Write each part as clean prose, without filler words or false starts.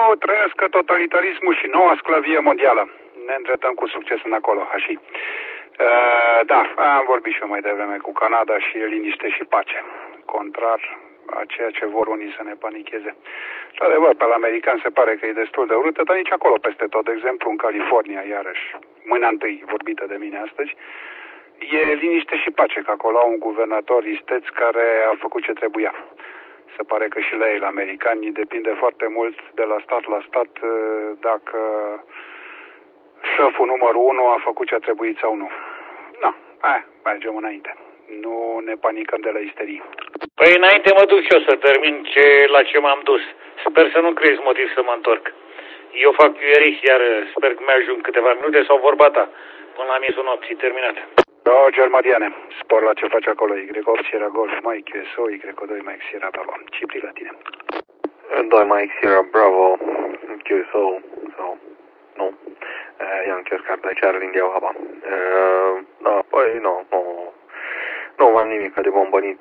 trăiască totalitarismul și noua sclavie mondială. Ne îndreptăm cu succes în acolo, așa. Da, am vorbit și eu mai devreme cu Canada și liniște și pace. Contrar a ceea ce vor unii să ne panicheze. Și adevăr, pe la american se pare că e destul de urâtă, dar nici acolo peste tot. De exemplu, în California, iarăși, mâna întâi vorbită de mine astăzi, e liniște și pace, că acolo au un guvernator isteț care a făcut ce trebuia. Se pare că și la ei, la americani, depinde foarte mult de la stat la stat dacă șeful numărul 1 a făcut ce a trebuit sau nu. Na, mergem înainte. Nu ne panicăm de la isterie. Păi înainte mă duc și eu să termin la ce m-am dus. Sper să nu crezi motiv să mă întorc. Eu fac Ierich, iar sper că mi-ajung câteva minute sau vorba ta. Până la miezul nopții, terminat. Roger, Mariane, spor la ce faci acolo. Y8 Sierra Golf, Mike, SO, Y2 Mike Sierra Bravo. Cipri la tine. 2 Mike Sierra Bravo, QSO, sau, nu. Yankee Oscar de Charlie India Haba. Da, păi, nu am nimic de bombănit.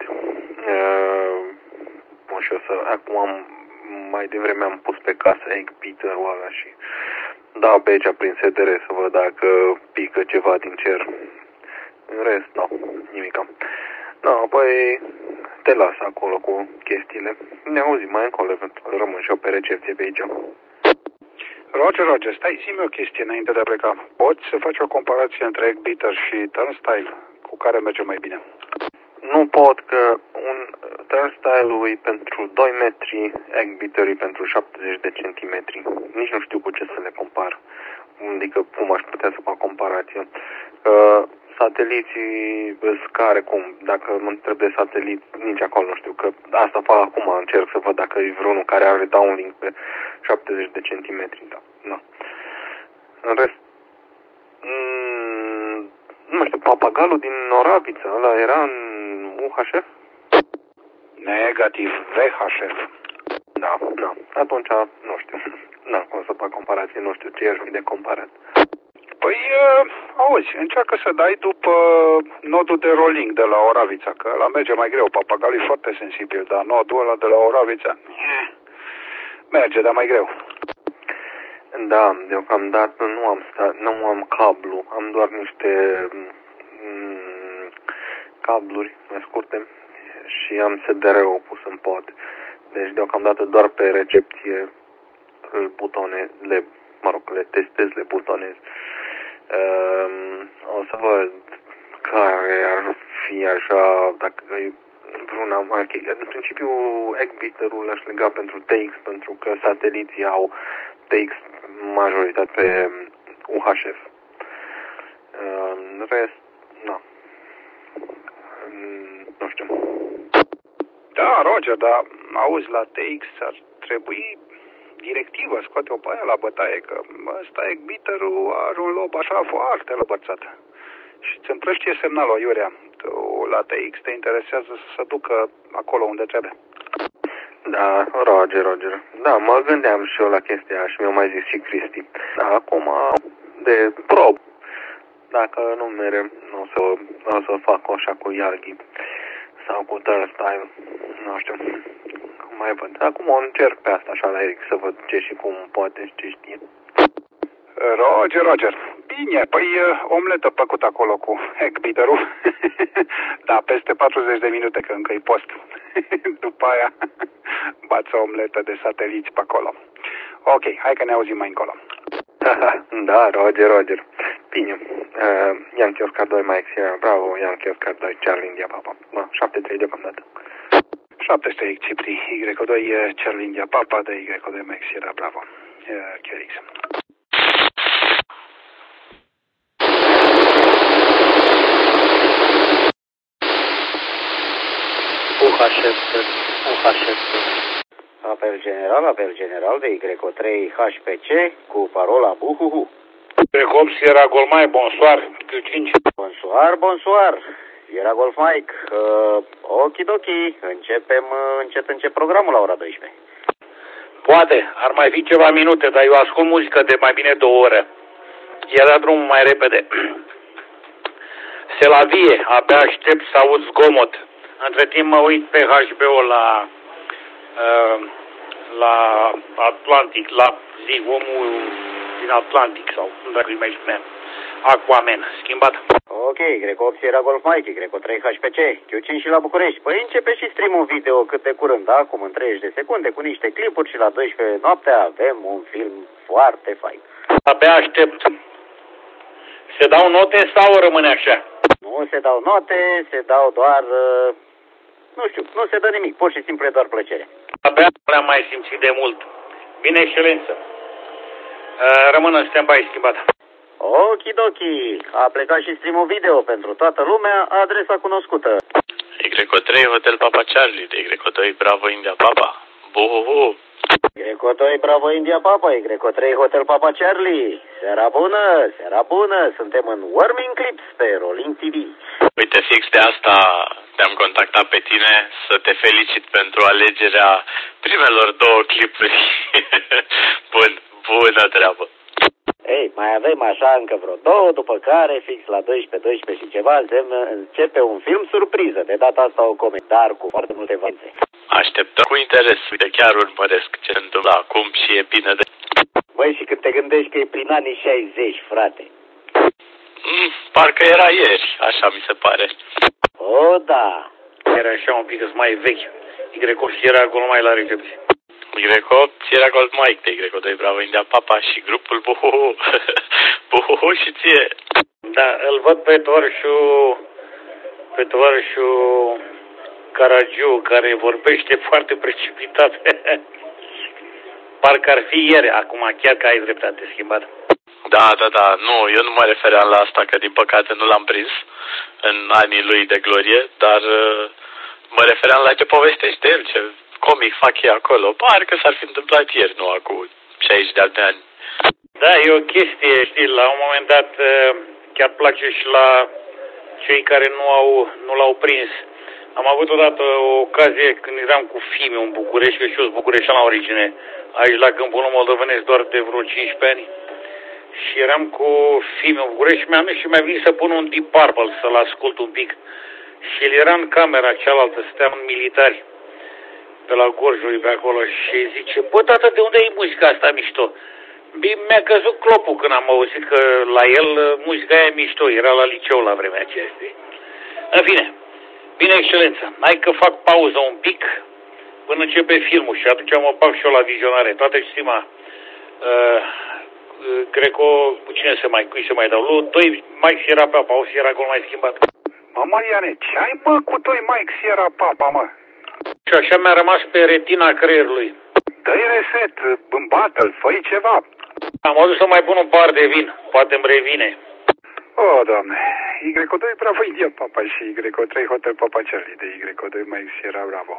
Și o să, acum mai devreme am pus pe casă egg beater-ul ăla și da pe aici prin SDR să văd dacă pică ceva din cer. În rest, nimica. Păi te las acolo cu chestiile. Ne auzim mai încolo, rămân și eu pe recepție pe aici. Roger, stai, zi-mi o chestie înainte de a pleca. Poți să faci o comparație între egg beater și turnstile? Cu care merge mai bine? Nu pot, că un turnstile-ul e pentru 2 metri, egg beater-ul e pentru 70 de centimetri. Nici nu știu cu ce să le compar. Adică cum aș putea să fac comparație. Sateliții care, cum, dacă mă întreb de satelit, nici acolo nu știu, că asta fac acum, încerc să văd dacă e vreunul care are downlink pe 70 de centimetri, da. În rest, nu știu, papagalul din Oravița, ăla era în UHF? Negativ, VHF. Da, atunci, nu știu, cum să fac comparație, nu știu ce aș fi de comparat. Păi, auzi, încearcă să dai după nodul de rolling de la Oravița, că ăla merge mai greu, papagalul e foarte sensibil, dar nodul ăla de la Oravița merge, dar mai greu. Da, deocamdată nu am cablu, am doar niște cabluri mai scurte și am SDR-ul pus în pod. Deci deocamdată doar pe recepție le testez, le butonez. O să văd care ar fi așa, dacă e vreuna marche. În principiu, egg beater-ul l-aș lega pentru TX, pentru că sateliții au TX majoritate pe UHF. În rest, nu știu. Da, Roger, dar auzi, la TX ar trebui directivă, scoate-o pe aia la bătaie, că ăsta egg beater-ul are un lob așa foarte lăbărțat. Și îți împrăștie semnalul aiurea. La TX te interesează să se ducă acolo unde trebuie. Da, Roger. Da, mă gândeam și eu la chestia aia și mi-a mai zis și Cristi. Da, acum de prob. Dacă nu merem, o să fac așa cu Yalgi sau cu turnstile. Nu știu. Mai văd. Acum o încerc pe asta așa la Eric să văd ce și cum poate și ce știe. Roger. Bine, păi omletă plăcut acolo cu egg beater-ul. Da, peste 40 de minute că încă-i post. După aia bați o omletă de sateliți pe acolo. Ok, hai că ne auzim mai încolo. Da, Roger. Bine. Yankee Oscar 2 Mike Sierra Bravo, Yankee Oscar 2 Charlie India Papa. 7-3 deocamdată. 7-3 Cipri, Y2 Charlie India Papa de Y2 Mike Sierra Bravo. QRX. UHF. Apel general de Y3 HPC cu parola buhuhu. Precop Sierra Golmai, bonsoir, Q5. Bonsoir. Sierra Golf Mike. Okidoki. Începem încet programul la ora 12. Poate, ar mai fi ceva minute, dar eu ascult muzică de mai bine 2 ore. Ia drumul mai repede. Se la vie, abia aștept să aud zgomot. Între timp mă uit pe HBO la la Atlantic, la omul din Atlantic sau cum dacă îi mai spunea. Aquaman, schimbat. Ok, Greco 8 Sierra Golf Mike, Greco 3 HPC, Q5 și la București. Păi începe și stream-ul video cât de curând, da? Acum în 30 de secunde, cu niște clipuri și la 12 noaptea avem un film foarte fain. Abia aștept. Se dau note sau rămâne așa? Nu se dau note, se dau doar... nu știu, nu se dă nimic, pur și simplu e doar plăcere. Abia nu le-am mai simțit de mult. Bine, excelență. Rămână în stand-by schimbat. Okidoki, a plecat și stream-ul video pentru toată lumea, adresa cunoscută. Y3 Hotel Papa Charlie, de Y2 Bravo India Papa. Buhuhu. Y2 Bravo India Papa, Y3 Hotel Papa Charlie. Seara bună, suntem în Warming Clips pe Rolling TV. Uite, fix de asta te-am contactat pe tine să te felicit pentru alegerea primelor 2 clipuri. Bună treabă. Ei, mai avem așa încă vreo 2, după care, fix la 12 și ceva, începe un film surpriză. De data asta o comedie, dar cu foarte multe valențe. Așteptăm cu interes. Uite, chiar urmăresc ce se întâmplă acum și e bine de... Băi, și când te gândești că e prin anii 60, frate. Parcă era ieri, așa mi se pare. O, da. Era așa un pic mai vechi. Y8 era acolo mai la recepție. Y8 Sierra Golf Mike, de Y2 Bravo India Papa și grupul Buhuhu. Buhuhu și ție. Da, îl văd pe tovarășul Caragiu, care vorbește foarte precipitat. Parcă ar fi ieri, acum chiar că ai dreptate schimbat. Da. Nu, eu nu mă refeream la asta, că din păcate nu l-am prins în anii lui de glorie, dar mă refeream la ce povestește el, ce comic fac ei acolo. Parcă s-ar fi întâmplat ieri, nu acum 60 de ani. Da, e o chestie, știi, la un moment dat chiar place și la cei care nu l-au prins. Am avut odată o ocazie când eram cu Fimiu în București, că și eu sunt bucureștean la origine, aici la Câmpul Nou Moldovenesc doar de vreo 15 ani. Și eram cu Fimiu în București și mi-a venit să pun un Deep Purple, să-l ascult un pic. Și el era în camera cealaltă, stăteam militari pe la Gorjului pe acolo și zice, bă, tată, de unde e muzica asta mișto? Mi-a căzut clopul când am auzit că la el muzica aia e mișto, era la liceu la vremea aceea. În fine, bine, excelență, hai că fac pauză un pic până începe filmul și atunci mă bag și eu la vizionare. Toată stima, Greco, cui se mai dau? Lui 2 Mike Sierra Papa, o Sierra Golf mai schimbat. Mă, Mariane, ce ai, mă, cu 2 Mike Sierra Papa, mă? Și așa mi-a rămas pe retina creierului. Dă-i reset, îmbată-l, fă-i ceva. Am adus să mai pun un par de vin, poate îmi revine. O, Doamne, Y2 Bravo India Papa și Y3 Hotel Papa Charlie, de Y2 Mike Sierra Bravo.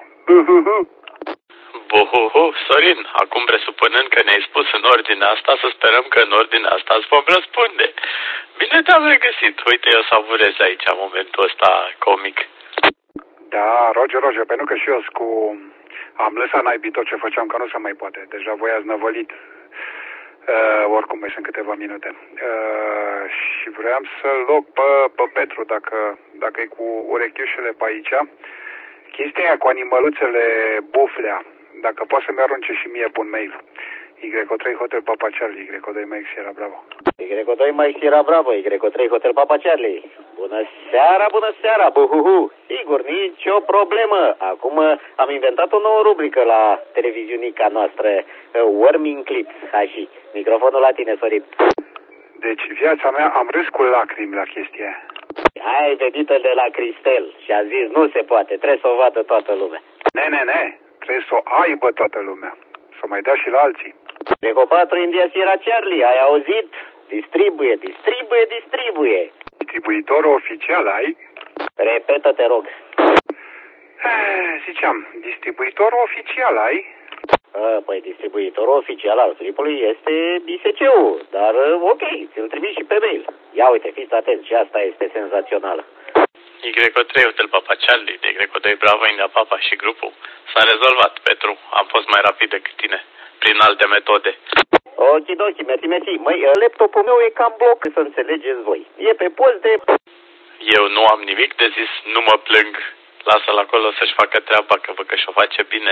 Buhuhu, Sorin, acum presupunând că ne-ai spus în ordinea asta, să sperăm că în ordinea asta îți vom răspunde. Bine te-am regăsit. Uite, eu savurez aici momentul ăsta comic. Da, Roger, pentru că și eu am lăsat naibii tot ce făceam, că nu se mai poate. Deja voi ați năvălit. Oricum mai sunt câteva minute. Și vreau să-l loc pe Petru, dacă e cu urechiușele pe aici. Chestia aia cu animăluțele buflea, dacă poate să-mi arunce și mie pe un mail. Y3 Hotel Papa Charlie, Y2 Mike Sierra Bravo. Y2 Mike Sierra Bravo, Y3 Hotel Papa Charlie. Bună seara, buhuhu. Sigur, nicio problemă. Acum am inventat o nouă rubrică la televiziunica noastră, Warming Clips. Așa, microfonul la tine, Sorin. Deci, viața mea, am râs cu lacrimi la chestia. Ai vedit-o de la Cristel și a zis, nu se poate, trebuie să o vadă toată lumea. Ne, trebuie să o aibă toată lumea. Să o mai dea și la alții. Greco 4 India Sierra Charlie, ai auzit? Distribuie. Distribuitorul oficial ai? Repetă, te rog. Ziceam, distribuitorul oficial ai? Păi distribuitorul oficial al clipului este ISC-ul, dar ok, ți-l trimis și pe mail. Ia uite, fiți atenți, și asta este senzațională. Y3 Hotel Papa Charlie, de Y2 Bravo India Papa și grupul. S-a rezolvat, Petru. Am fost mai rapid decât tine, prin alte metode. Okidoki, mersi. Măi, laptopul meu e cam bloc, să înțelegeți voi. E pe post de... Eu nu am nimic de zis, nu mă plâng. Lasă-l acolo să-și facă treaba, că văd că și-o face bine.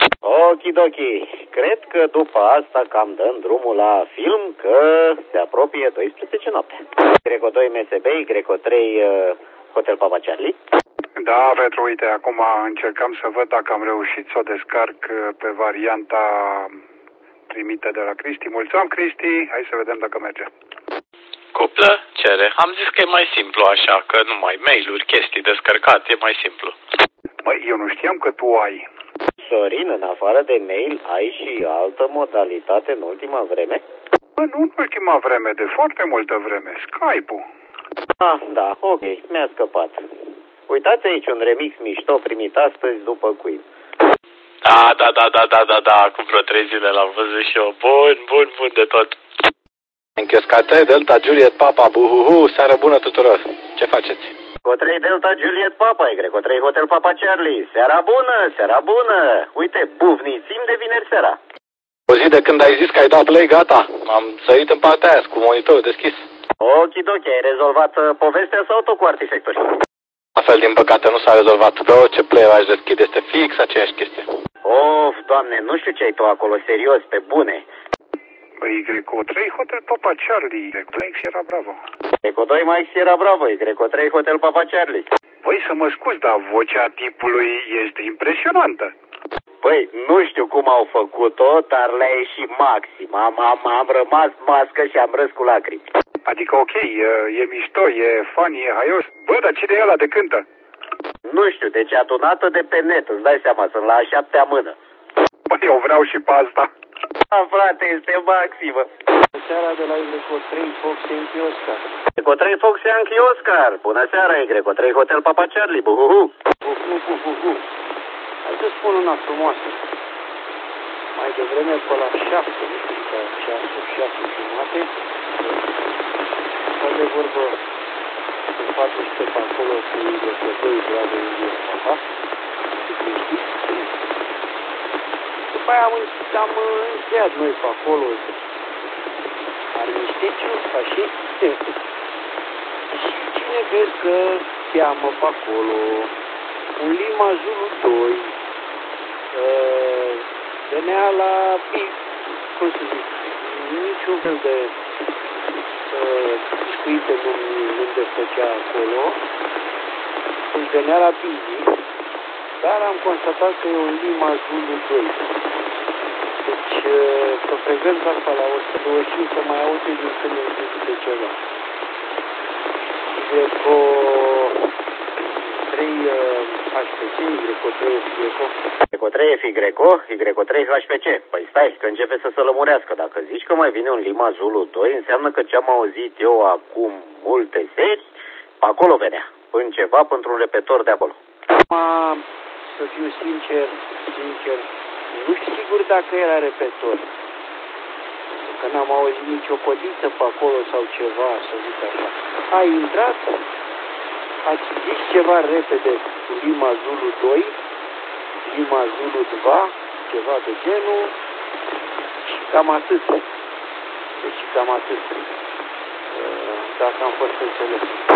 Okidoki. Cred că după asta cam dăm drumul la film, că se apropie 12 noapte. Greco 2 MSB, Greco 3 Hotel Papa Charlie. Da, Petru, uite, acum încercam să văd dacă am reușit să o descarc pe varianta primită de la Cristi. Mulțumim, Cristi. Hai să vedem dacă merge. Cuplă, cere. Am zis că e mai simplu așa, că nu mai mail-uri, chestii descărcat, e mai simplu. Măi, eu nu știam că tu ai. Sorin, în afară de mail, ai și altă modalitate în ultima vreme? Bă, nu în ultima vreme, de foarte multă vreme. Skype-ul. Ah, da, ok, mi-a scăpat. Uitați aici un remix mișto primit astăzi după Queen. Da, acum vreo 3 zile l-am văzut și eu. Bun de tot. Închioscate, Delta, Juliet, Papa, buhuhu, seară bună tuturor. Ce faceți? Greco 3 Delta Juliet Papa, Greco 3 Hotel Papa Charlie. Seara bună! Uite, bufnițim de vineri seara. O zi de când ai zis că ai dat play, gata. M-am sărit în partea aia cu monitorul deschis. Okidoki, ai rezolvat povestea sau tot cu artifactorii? La fel, din păcate, nu s-a rezolvat. Pe orice player aș deschide, este fix aceeași chestie. Of, Doamne, nu știu ce ai tu acolo, serios, pe bune. Păi, Greco 3 Hotel Papa Charlie. Greco 3 Sierra Bravo. Greco 2 Mike Sierra Bravo, Greco 3 Hotel Papa Charlie. Păi, să mă scuz, dar vocea tipului este impresionantă. Păi, nu știu cum au făcut-o, dar le-a ieșit maxim. Am rămas mască și am râs cu lacrimi. Adică, ok, e mișto, e funny, e haios. Bă, dar cine e ăla de cântă? Nu știu, deci adunată de pe net, îți dai seama, sunt la a 7-a mână. Bă, eu vreau și pe asta. Da, frate, este maximă. Seara de la Greco 3 Fox Yankee Oscar. Greco 3 Fox Yankee Oscar. Bună seara, Greco 3 Hotel Papa Charlie. Buhuhu. Hai să spun una frumoasă. Mai devreme pe la 7, nu știu, pe 6 jumate, sau de vorbă în 400 pe acolo cu Greco 2 Bravo India Papa, cu Cristi. După aia am încheiat noi pe acolo armistițiu, așa, și cine crezi că cheamă pe acolo? Un Lima Zulu 2, venea la, cum să zic, niciun fel de scuite nu desfăcea acolo, își venea la Bizi, dar am constatat că e un Lima Zulu 2. Deci, pe frecvența asta la 125 se mai aude din când în când de ceva. Greco 3 HPC, Greco 3 Greco. Greco 3 fi Greco, Greco 3 HPC. Păi stai, că începe să se lămurească. Dacă zici că mai vine un Lima Zulu 2, înseamnă că ce-am auzit eu acum multe seri, acolo venea. Ceva pentru un repetor de acolo. Acum, să fiu sincer, nu știu sigur dacă era repetor. Că n-am auzit nicio codiță pe acolo sau ceva, să zic așa. A intrat, ați zis ceva repede cu Lima Zulu 2, Lima Zulu 2, ceva de genul, și cam atât. Deci cam atât. Dacă am fost înțeles.